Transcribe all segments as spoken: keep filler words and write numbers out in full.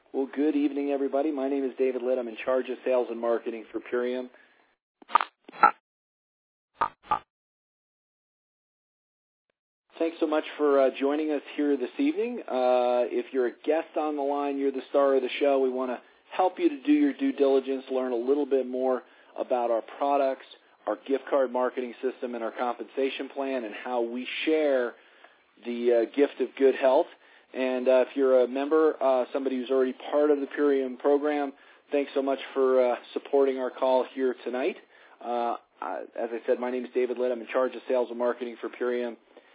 Well, good evening, everybody. My name is David Litt. I'm in charge of sales and marketing for Purium. Thanks so much for uh, joining us here this evening. Uh, if you're a guest on the line, you're the star of the show. We want to help you to do your due diligence, learn a little bit more about our products, our gift card marketing system, and our compensation plan, and how we share the uh, gift of good health. And uh, if you're a member, uh, somebody who's already part of the Purium program, thanks so much for uh, supporting our call here tonight. Uh, I, as I said, my name is David Litt. I'm in charge of sales and marketing for Purium.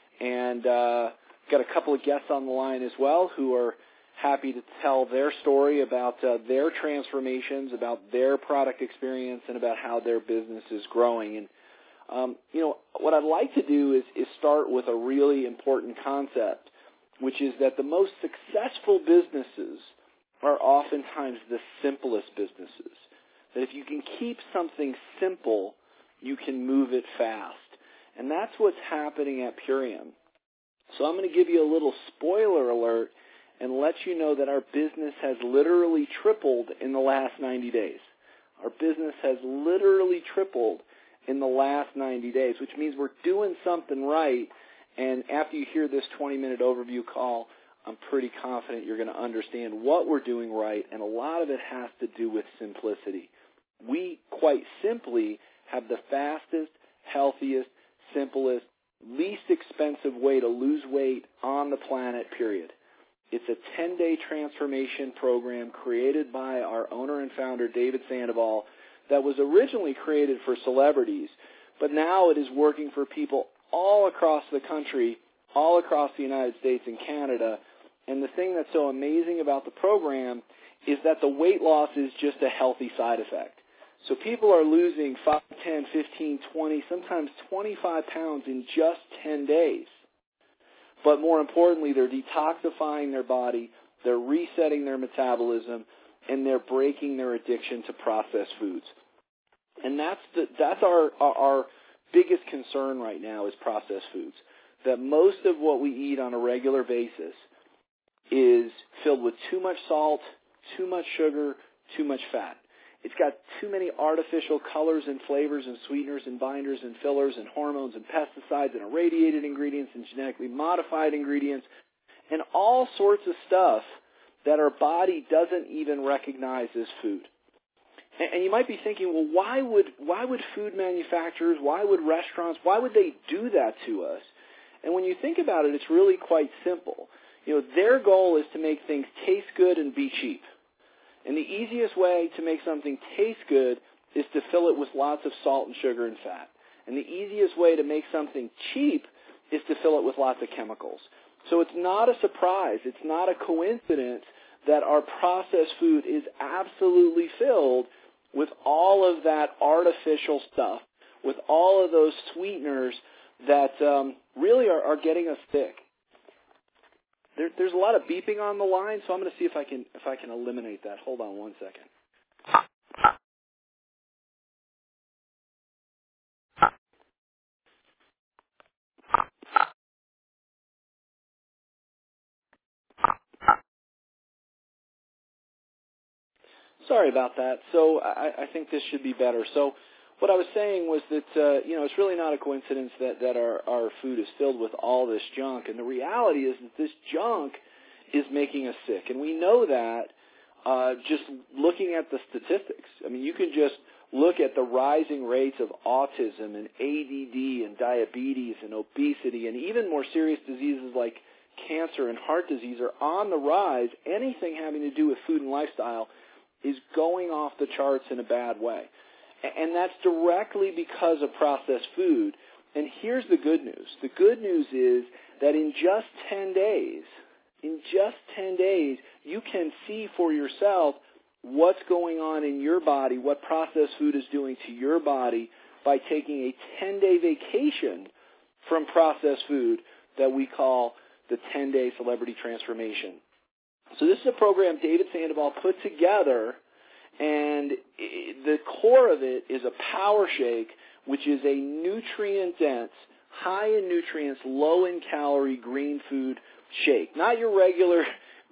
And uh, got a couple of guests on the line as well who are happy to tell their story about uh, their transformations, about their product experience, and about how their business is growing. And, um, you know, what I'd like to do is, is start with a really important concept, which is that the most successful businesses are oftentimes the simplest businesses. That if you can keep something simple, you can move it fast. And that's what's happening at Purium. So I'm going to give you a little spoiler alert and let you know that our business has literally tripled in the last ninety days. Our business has literally tripled in the last ninety days, which means we're doing something right. And after you hear this twenty-minute overview call, I'm pretty confident you're going to understand what we're doing right, and a lot of it has to do with simplicity. We, quite simply, have the fastest, healthiest, simplest, least expensive way to lose weight on the planet, period. It's a ten-day transformation program created by our owner and founder, David Sandoval, that was originally created for celebrities, but now it is working for people all across the country, all across the United States and Canada. And the thing that's so amazing about the program is that the weight loss is just a healthy side effect. So people are losing five, ten, fifteen, twenty, sometimes twenty-five pounds in just ten days. But more importantly, they're detoxifying their body, they're resetting their metabolism, and they're breaking their addiction to processed foods. And that's the, that's our, our, our biggest concern right now is processed foods. That most of what we eat on a regular basis is filled with too much salt, too much sugar, too much fat. It's got too many artificial colors and flavors and sweeteners and binders and fillers and hormones and pesticides and irradiated ingredients and genetically modified ingredients and all sorts of stuff that our body doesn't even recognize as food. And you might be thinking, well, why would why would food manufacturers, why would restaurants, why would they do that to us? And when you think about it, it's really quite simple. You know, their goal is to make things taste good and be cheap. And the easiest way to make something taste good is to fill it with lots of salt and sugar and fat. And the easiest way to make something cheap is to fill it with lots of chemicals. So it's not a surprise, it's not a coincidence that our processed food is absolutely filled with all of that artificial stuff, with all of those sweeteners that um, really are, are getting us sick. There, there's a lot of beeping on the line, so I'm going to see if I can if I can eliminate that. Hold on one second. Sorry about that. So I, I think this should be better. So what I was saying was that, uh, you know, it's really not a coincidence that, that our, our food is filled with all this junk. And the reality is that this junk is making us sick. And we know that uh, just looking at the statistics. I mean, you can just look at the rising rates of autism and A D D and diabetes and obesity and even more serious diseases like cancer and heart disease are on the rise. Anything having to do with food and lifestyle is going off the charts in a bad way. And that's directly because of processed food. And here's the good news. The good news is that in just ten days, in just ten days, you can see for yourself what's going on in your body, what processed food is doing to your body by taking a ten-day vacation from processed food that we call the ten-day Celebrity Transformation. So this is a program David Sandoval put together, and the core of it is a power shake, which is a nutrient-dense, high in nutrients, low in calorie green food shake. Not your regular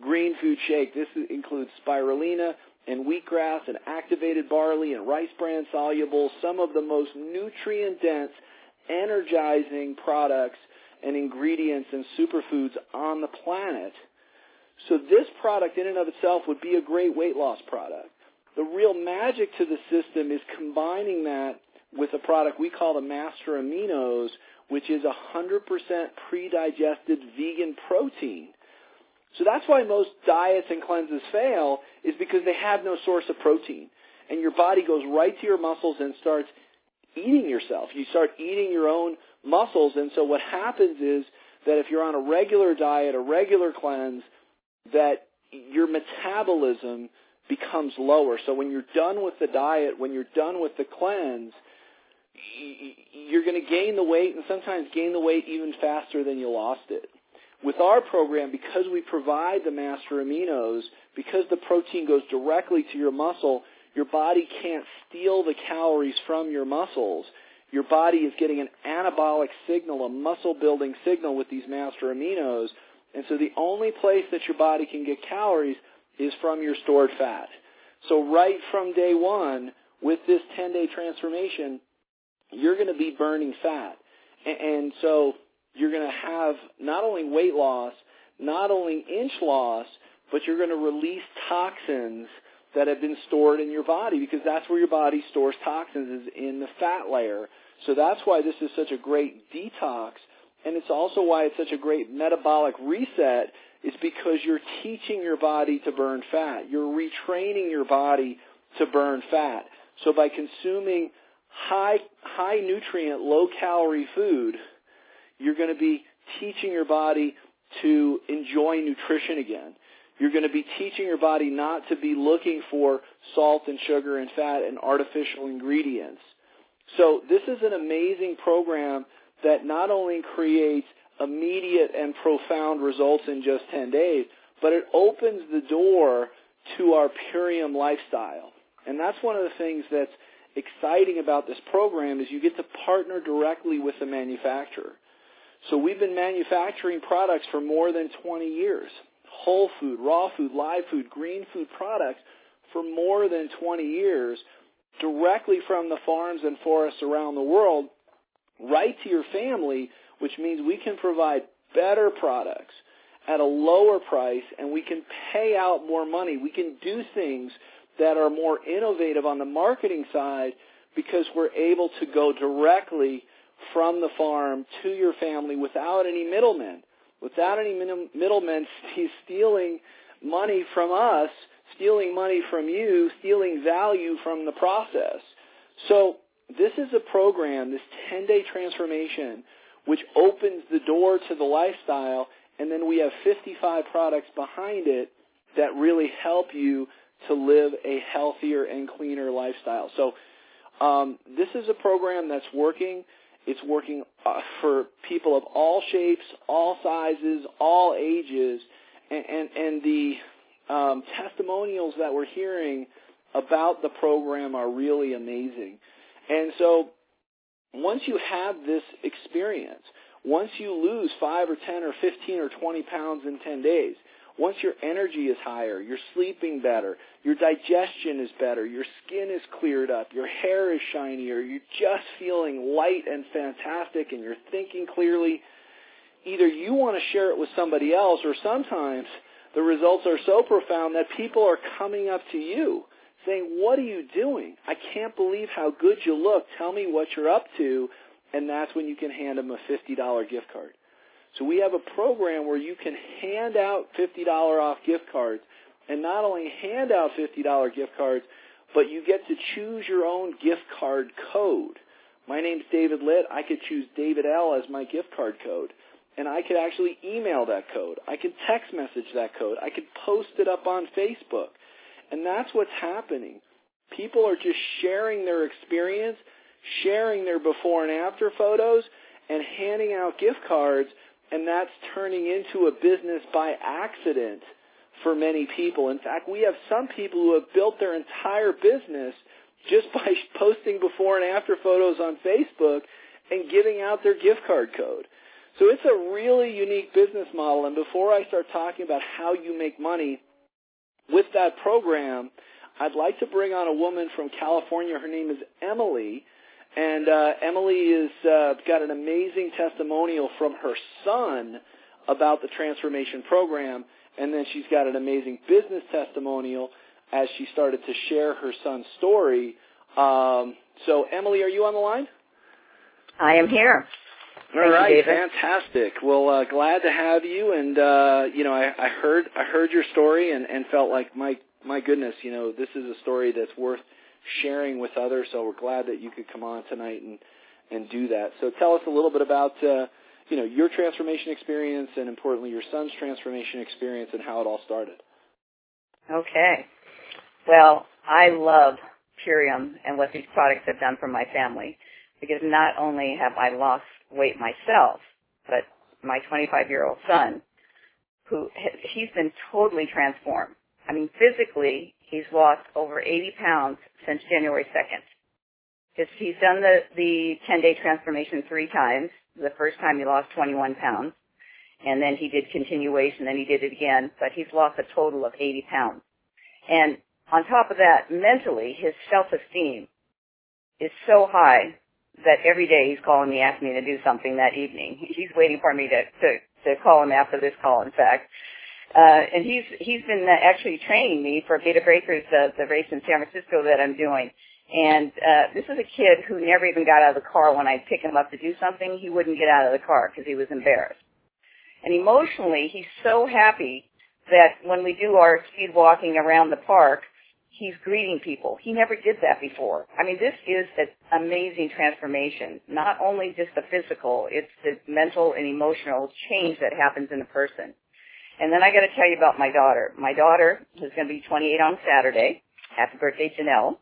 green food shake. This includes spirulina and wheatgrass and activated barley and rice bran soluble, some of the most nutrient-dense, energizing products and ingredients and superfoods on the planet. So this product in and of itself would be a great weight loss product. The real magic to the system is combining that with a product we call the Master Aminos, which is one hundred percent pre-digested vegan protein. So that's why most diets and cleanses fail, is because they have no source of protein. And your body goes right to your muscles and starts eating yourself. You start eating your own muscles. And so what happens is that if you're on a regular diet, a regular cleanse, that your metabolism becomes lower. So when you're done with the diet, when you're done with the cleanse, you're going to gain the weight and sometimes gain the weight even faster than you lost it. With our program, because we provide the Master Aminos, because the protein goes directly to your muscle, your body can't steal the calories from your muscles. Your body is getting an anabolic signal, a muscle-building signal with these Master Aminos. And so the only place that your body can get calories is from your stored fat. So right from day one, with this ten-day transformation, you're going to be burning fat. And so you're going to have not only weight loss, not only inch loss, but you're going to release toxins that have been stored in your body, because that's where your body stores toxins, is in the fat layer. So that's why this is such a great detox, and it's also why it's such a great metabolic reset, is because you're teaching your body to burn fat. You're retraining your body to burn fat. So by consuming high, high nutrient, low calorie food, you're going to be teaching your body to enjoy nutrition again. You're going to be teaching your body not to be looking for salt and sugar and fat and artificial ingredients. So this is an amazing program that not only creates immediate and profound results in just ten days, but it opens the door to our Purium lifestyle. And that's one of the things that's exciting about this program, is you get to partner directly with the manufacturer. So we've been manufacturing products for more than twenty years. Whole food, raw food, live food, green food products for more than twenty years, directly from the farms and forests around the world, right to your family, which means we can provide better products at a lower price, and we can pay out more money. We can do things that are more innovative on the marketing side because we're able to go directly from the farm to your family without any middlemen, without any middlemen stealing money from us, stealing money from you, stealing value from the process. So this is a program, this ten-day transformation, which opens the door to the lifestyle, and then we have fifty-five products behind it that really help you to live a healthier and cleaner lifestyle. So um, this is a program that's working. It's working uh, for people of all shapes, all sizes, all ages, and, and, and the um, testimonials that we're hearing about the program are really amazing. And so once you have this experience, once you lose five or ten or fifteen or twenty pounds in ten days, once your energy is higher, you're sleeping better, your digestion is better, your skin is cleared up, your hair is shinier, you're just feeling light and fantastic, and you're thinking clearly, either you want to share it with somebody else, or sometimes the results are so profound that people are coming up to you saying, "What are you doing? I can't believe how good you look. Tell me what you're up to." And that's when you can hand them a fifty dollars gift card. So we have a program where you can hand out fifty dollars off gift cards, and not only hand out fifty dollars gift cards, but you get to choose your own gift card code. My name's David Litt. I could choose David L as my gift card code, and I could actually email that code. I could text message that code. I could post it up on Facebook. And that's what's happening. People are just sharing their experience, sharing their before and after photos, and handing out gift cards, and that's turning into a business by accident for many people. In fact, we have some people who have built their entire business just by posting before and after photos on Facebook and giving out their gift card code. So it's a really unique business model. And before I start talking about how you make money with that program, I'd like to bring on a woman from California. Her name is Emily. And uh, Emily has uh, got an amazing testimonial from her son about the transformation program. And then she's got an amazing business testimonial as she started to share her son's story. Um, so, Emily, are you on the line? I am here. All Thank right, you, David. fantastic. Well, uh, glad to have you. And uh, you know, I, I heard I heard your story and, and felt like my my goodness, you know, this is a story that's worth sharing with others. So we're glad that you could come on tonight and and do that. So tell us a little bit about uh, you know your transformation experience and importantly your son's transformation experience and how it all started. Okay. Well, I love Purium and what these products have done for my family, because not only have I lost weight myself, but my twenty-five-year-old son, who he's been totally transformed. I mean, physically, he's lost over eighty pounds since January second. He's done the, the ten-day transformation three times. The first time he lost twenty-one pounds, and then he did continuation, then he did it again, but he's lost a total of eighty pounds. And on top of that, mentally, his self-esteem is so high that every day he's calling me, asking me to do something that evening. He's waiting for me to, to, to call him after this call, in fact. Uh, and he's, he's been uh, actually training me for Beta Breakers, uh, the race in San Francisco that I'm doing. And, uh, this is a kid who never even got out of the car when I'd pick him up to do something. He wouldn't get out of the car because he was embarrassed. And emotionally, he's so happy that when we do our speed walking around the park, he's greeting people. He never did that before. I mean, this is an amazing transformation. Not only just the physical, it's the mental and emotional change that happens in a person. And then I got to tell you about my daughter. My daughter, who's going to be twenty-eight on Saturday, happy birthday, Janelle,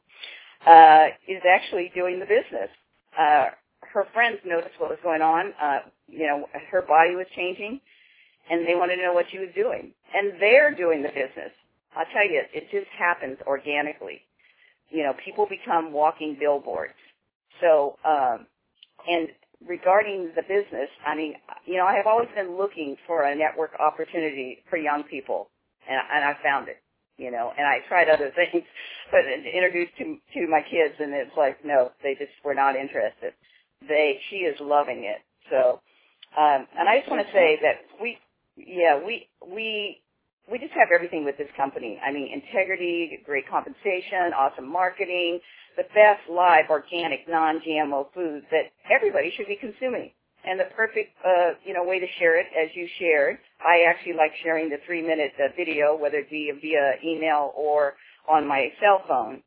uh, is actually doing the business. Uh, her friends noticed what was going on. Uh, you know, her body was changing, and they wanted to know what she was doing. And they're doing the business. I'll tell you, it just happens organically. You know, people become walking billboards. So, um, and regarding the business, I mean, you know, I have always been looking for a network opportunity for young people, and, and I found it, you know, and I tried other things, but introduced to, to my kids, and it's like, no, they just were not interested. They, she is loving it. So, um, and I just want to say that we, yeah, we, we, We just have everything with this company. I mean, integrity, great compensation, awesome marketing, the best live, organic, non-G M O foods that everybody should be consuming. And the perfect, uh, you know, way to share it, as you shared. I actually like sharing the three-minute uh, video, whether it be via email or on my cell phone.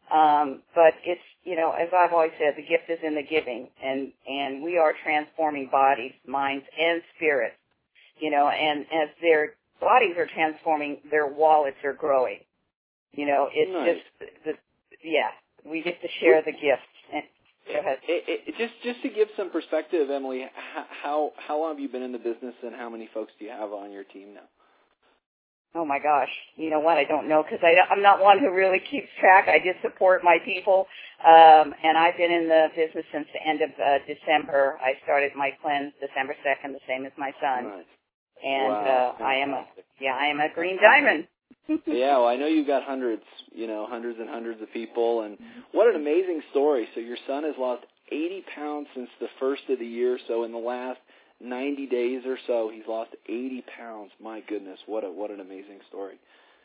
Um, but it's, you know, as I've always said, the gift is in the giving, and and we are transforming bodies, minds, and spirits. You know, and as they're bodies are transforming, their wallets are growing. You know, it's Nice. just, the, yeah, we get to share the gift. Go ahead. It, it, just, just to give some perspective, Emily, how how long have you been in the business, and how many folks do you have on your team now? Oh my gosh, you know what? I don't know because I'm not one who really keeps track. I just support my people, um, and I've been in the business since the end of uh, December. I started my cleanse December second, the same as my son. Nice. And wow, uh, I am a yeah, I am a green diamond. Yeah, well, I know you've got hundreds, you know, hundreds and hundreds of people, and what an amazing story. So your son has lost eighty pounds since the first of the year. So in the last ninety days or so, he's lost eighty pounds. My goodness, what a what an amazing story.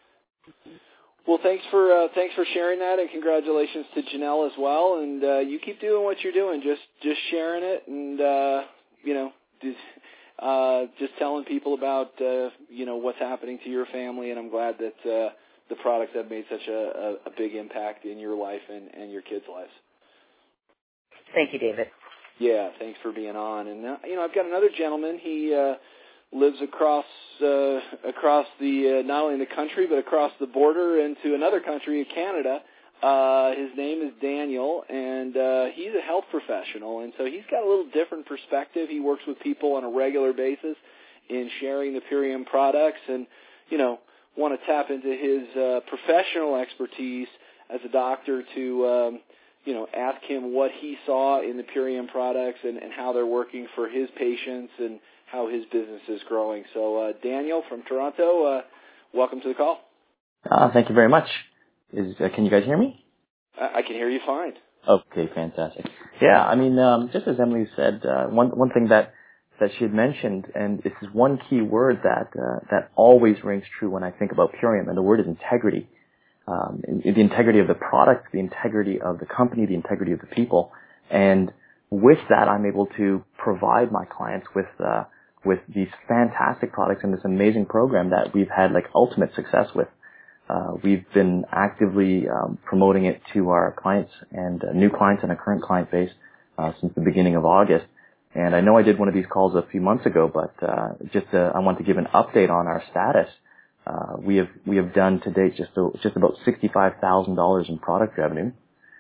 Well, thanks for uh, thanks for sharing that, and congratulations to Janelle as well. And uh, you keep doing what you're doing, just just sharing it, and uh, you know. Just, Uh, just telling people about, uh, you know, what's happening to your family, and I'm glad that uh, the products have made such a, a, a big impact in your life and, and your kids' lives. Thank you, David. Yeah, thanks for being on. And, uh, you know, I've got another gentleman. He uh, lives across uh, across the, uh, not only the country, but across the border into another country, Canada. Uh, his name is Daniel, and uh, he's a health professional, and so he's got a little different perspective. He works with people on a regular basis in sharing the Purium products, and, you know, want to tap into his uh, professional expertise as a doctor to, um, you know, ask him what he saw in the Purium products and, and how they're working for his patients and how his business is growing. So, uh, Daniel from Toronto, uh, welcome to the call. Uh, thank you very much. Is uh, can you guys hear me? I, I can hear you fine. Okay, fantastic. Yeah, I mean, um, just as Emily said, uh, one one thing that that she had mentioned, and this is one key word that uh, that always rings true when I think about Purium, and the word is integrity. Um, in, the integrity of the product, the integrity of the company, the integrity of the people, and with that, I'm able to provide my clients with uh, with these fantastic products and this amazing program that we've had like ultimate success with. Uh, we've been actively um, promoting it to our clients and uh, new clients and our current client base uh, since the beginning of August. And I know I did one of these calls a few months ago, but uh, just uh, I want to give an update on our status. Uh, we have we have done to date just a, just about sixty-five thousand dollars in product revenue,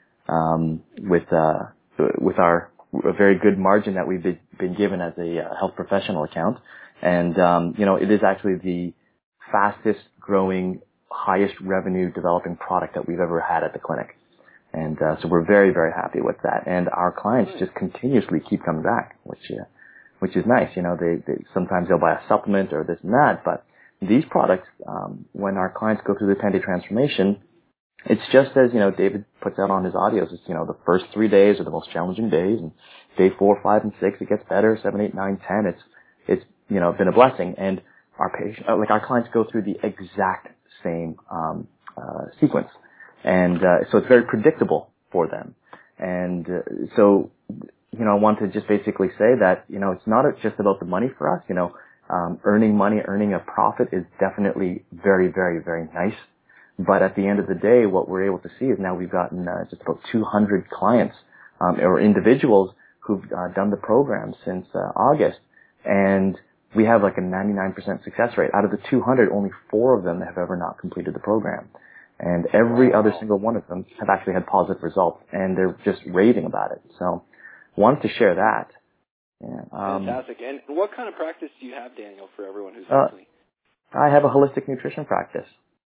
um, with uh, with our a very good margin that we've been given as a uh, health professional account, and um, you know it is actually the fastest growing, highest revenue developing product that we've ever had at the clinic, and uh, so we're very very happy with that. And our clients just continuously keep coming back, which uh, which is nice. You know, they, they sometimes they'll buy a supplement or this and that, but these products, um, when our clients go through the ten-day transformation, it's just as, you know, David puts out on his audios. It's, you know, the first three days are the most challenging days, and day four, five, and six, it gets better. Seven, eight, nine, ten, it's, it's, you know, been a blessing. And our patient, like our clients go through the exact same, um, uh, sequence. And, uh, so it's very predictable for them. And, uh, so, you know, I want to just basically say that, you know, it's not just about the money for us, you know. Um, earning money, earning a profit is definitely very, very, very nice. But at the end of the day, what we're able to see is now we've gotten uh, just about two hundred clients um, or individuals who've uh, done the program since uh, August. And we have like a ninety-nine percent success rate. Out of the two hundred, only four of them have ever not completed the program. And every wow. other single one of them have actually had positive results. And they're just raving about it. So wanted to share that. Yeah, um, Fantastic. And what kind of practice do you have, Daniel, for everyone who's uh, listening? I have a holistic nutrition practice.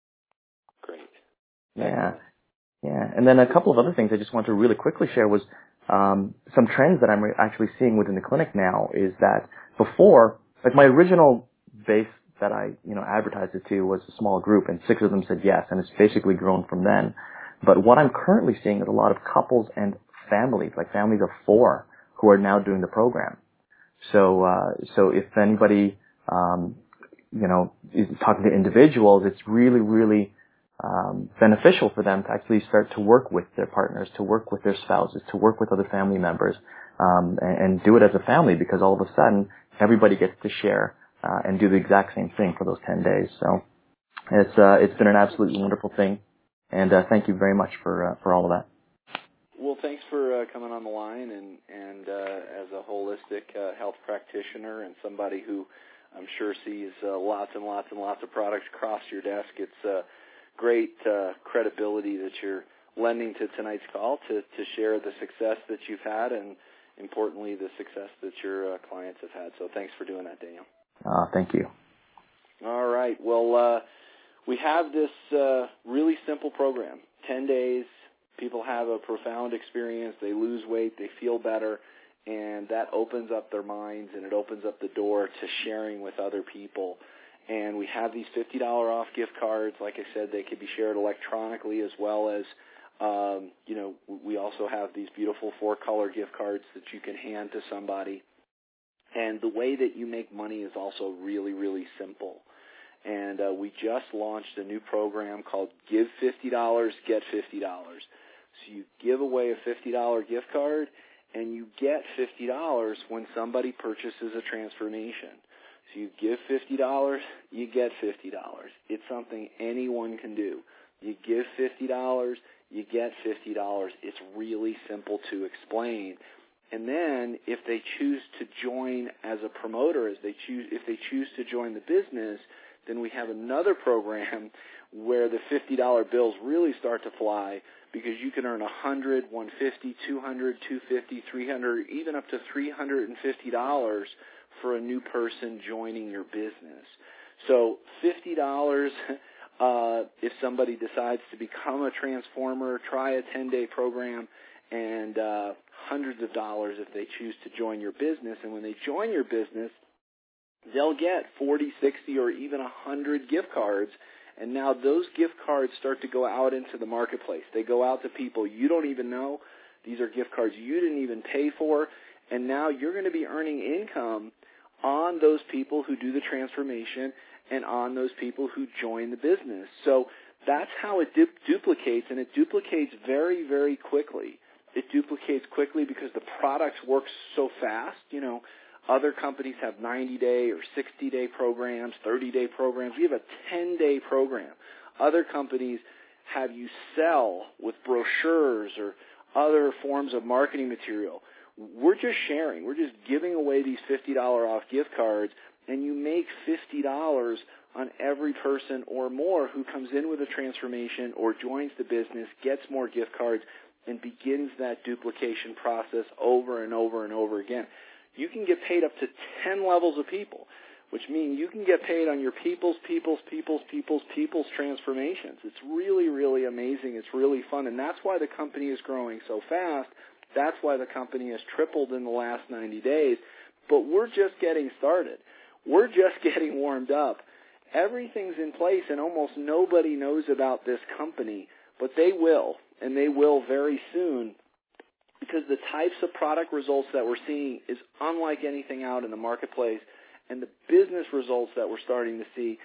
Great. Yeah. Excellent. Yeah. And then a couple of other things I just want to really quickly share was um, some trends that I'm re- actually seeing within the clinic now is that before, like my original base that I, you know, advertised it to was a small group, and six of them said yes, and it's basically grown from then. But what I'm currently seeing is a lot of couples and families, like families of four, who are now doing the program. So, uh, so if anybody, um, you know, is talking to individuals, it's really, really, um, beneficial for them to actually start to work with their partners, to work with their spouses, to work with other family members, um, and, and do it as a family, because all of a sudden everybody gets to share, uh, and do the exact same thing for those ten days. So it's, uh, it's been an absolutely wonderful thing. And, uh, thank you very much for, uh, for all of that. Well, thanks for uh, coming on the line, and, and uh, as a holistic uh, health practitioner and somebody who I'm sure sees uh, lots and lots and lots of products across your desk, it's uh, great uh, credibility that you're lending to tonight's call to, to share the success that you've had and, importantly, the success that your uh, clients have had. So thanks for doing that, Daniel. Uh, thank you. All right. Well, uh, we have this uh, really simple program, ten days. People have a profound experience. They lose weight. They feel better. And that opens up their minds, and it opens up the door to sharing with other people. And we have these fifty dollars off gift cards. Like I said, they can be shared electronically, as well as, um, you know, we also have these beautiful four-color gift cards that you can hand to somebody. And the way that you make money is also really, really simple. And uh, we just launched a new program called Give fifty dollars, Get fifty dollars. So you give away a fifty dollars gift card, and you get fifty dollars when somebody purchases a transformation. So you give fifty dollars, you get fifty dollars. It's something anyone can do. You give fifty dollars, you get fifty dollars. It's really simple to explain. And then if they choose to join as a promoter, as they choose, if they choose to join the business, then we have another program where the fifty dollars bills really start to fly, because you can earn one hundred dollars, one hundred fifty dollars, two hundred dollars, two hundred fifty dollars, three hundred dollars, even up to three hundred fifty dollars for a new person joining your business. So fifty dollars uh, if somebody decides to become a transformer, try a ten-day program, and uh, hundreds of dollars if they choose to join your business. And when they join your business, they'll get forty, sixty, or even one hundred gift cards. And now those gift cards start to go out into the marketplace. They go out to people you don't even know. These are gift cards you didn't even pay for. And now you're going to be earning income on those people who do the transformation and on those people who join the business. So that's how it du- duplicates, and it duplicates very, very quickly. It duplicates quickly because the products work so fast. You know, other companies have ninety-day or sixty-day programs, thirty-day programs. We have a ten-day program. Other companies have you sell with brochures or other forms of marketing material. We're just sharing. We're just giving away these fifty dollars off gift cards, and you make fifty dollars on every person or more who comes in with a transformation or joins the business, gets more gift cards, and begins that duplication process over and over and over again. You can get paid up to ten levels of people, which means you can get paid on your people's, people's, people's, people's, people's transformations. It's really, really amazing. It's really fun, and that's why the company is growing so fast. That's why the company has tripled in the last ninety days. But we're just getting started. We're just getting warmed up. Everything's in place, and almost nobody knows about this company, but they will, and they will very soon, because the types of product results that we're seeing is unlike anything out in the marketplace, and the business results that we're starting to see,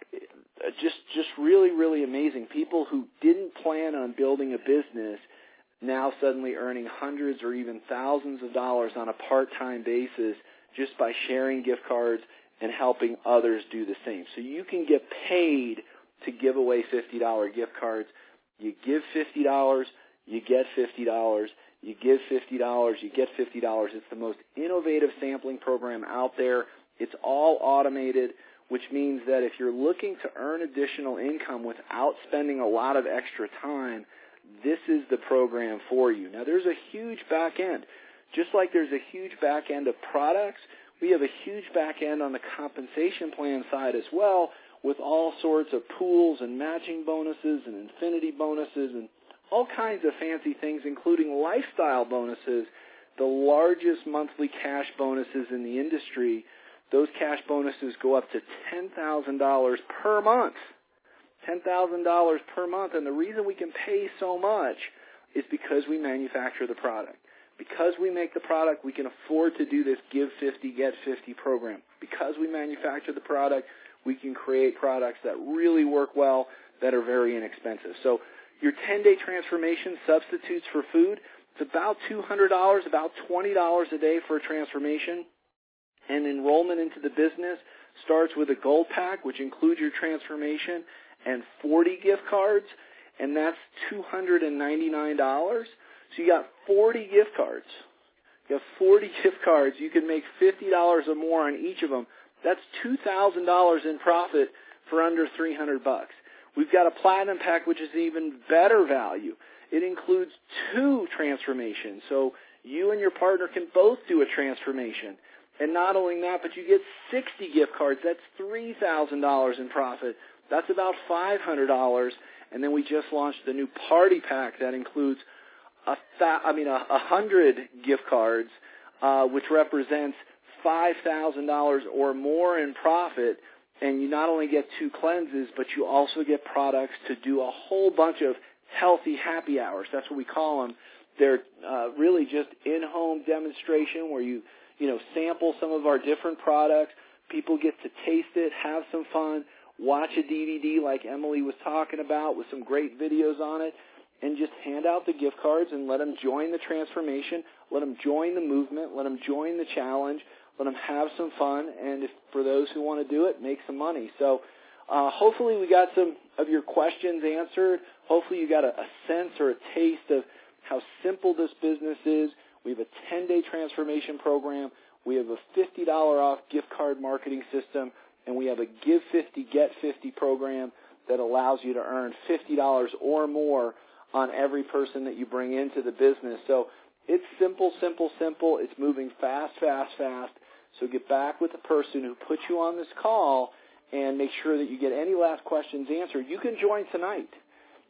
just just really, really amazing. People who didn't plan on building a business now suddenly earning hundreds or even thousands of dollars on a part-time basis just by sharing gift cards and helping others do the same. So you can get paid to give away fifty dollars gift cards. You give fifty dollars, you get fifty dollars. You give fifty dollars, you get fifty dollars. It's the most innovative sampling program out there. It's all automated, which means that if you're looking to earn additional income without spending a lot of extra time, this is the program for you. Now, there's a huge back end. Just like there's a huge back end of products, we have a huge back end on the compensation plan side as well, with all sorts of pools and matching bonuses and infinity bonuses and all kinds of fancy things, including lifestyle bonuses, the largest monthly cash bonuses in the industry. Those cash bonuses go up to ten thousand dollars per month. ten thousand dollars per month. And the reason we can pay so much is because we manufacture the product. Because we make the product, we can afford to do this give fifty, get fifty program. Because we manufacture the product, we can create products that really work well, that are very inexpensive. So your ten-day transformation substitutes for food. It's about two hundred dollars, about twenty dollars a day for a transformation. And enrollment into the business starts with a gold pack, which includes your transformation and forty gift cards, and that's two hundred ninety-nine dollars. So you got forty gift cards. You have forty gift cards. You can make fifty dollars or more on each of them. That's two thousand dollars in profit for under three hundred bucks. We've got a platinum pack, which is even better value. It includes two transformations. So you and your partner can both do a transformation. And not only that, but you get sixty gift cards. That's three thousand dollars in profit. That's about five hundred dollars. And then we just launched the new party pack that includes a th- I mean, a, a hundred gift cards, uh, which represents five thousand dollars or more in profit. And you not only get two cleanses, but you also get products to do a whole bunch of healthy happy hours. That's what we call them. They're uh, really just in-home demonstration where you, you know, sample some of our different products. People get to taste it, have some fun, watch a D V D like Emily was talking about with some great videos on it, and just hand out the gift cards and let them join the transformation, let them join the movement, let them join the challenge, let them have some fun, and if for those who want to do it, make some money. So uh, hopefully we got some of your questions answered. Hopefully you got a, a sense or a taste of how simple this business is. We have a ten-day transformation program. We have a fifty dollars off gift card marketing system, and we have a Give fifty, Get fifty program that allows you to earn fifty dollars or more on every person that you bring into the business. So it's simple, simple, simple. It's moving fast, fast, fast. So get back with the person who put you on this call and make sure that you get any last questions answered. You can join tonight.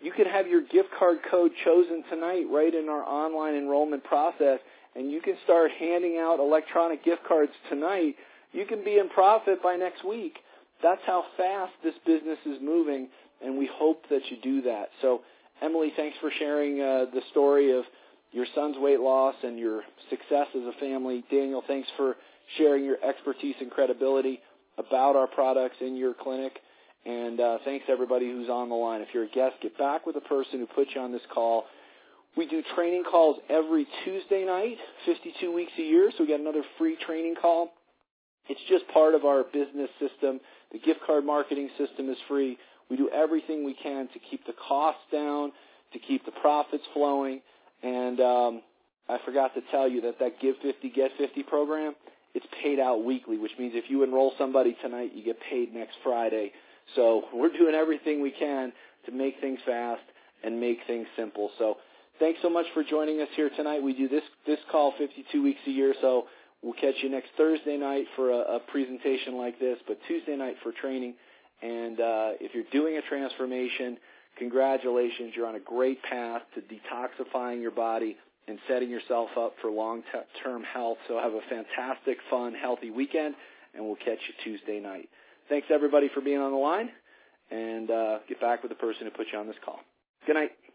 you could have your gift card code chosen tonight right in our online enrollment process, and you can start handing out electronic gift cards tonight. You can be in profit by next week. That's how fast this business is moving, and we hope that you do that. So, Emily, thanks for sharing uh, the story of your son's weight loss and your success as a family. Daniel, thanks for sharing your expertise and credibility about our products in your clinic. And uh, thanks everybody who's on the line. If you're a guest, get back with the person who put you on this call. We do training calls every Tuesday night, fifty-two weeks a year, so we got another free training call. It's just part of our business system. The gift card marketing system is free. We do everything we can to keep the costs down, to keep the profits flowing. And um, I forgot to tell you that that Give fifty, Get fifty program, it's paid out weekly, which means if you enroll somebody tonight, you get paid next Friday. So we're doing everything we can to make things fast and make things simple. So thanks so much for joining us here tonight. We do this, this call fifty-two weeks a year, so we'll catch you next Thursday night for a, a presentation like this, but Tuesday night for training. And uh, if you're doing a transformation, congratulations. You're on a great path to detoxifying your body and setting yourself up for long-term health. So have a fantastic, fun, healthy weekend, and we'll catch you Tuesday night. Thanks, everybody, for being on the line, and uh, get back with the person who put you on this call. Good night.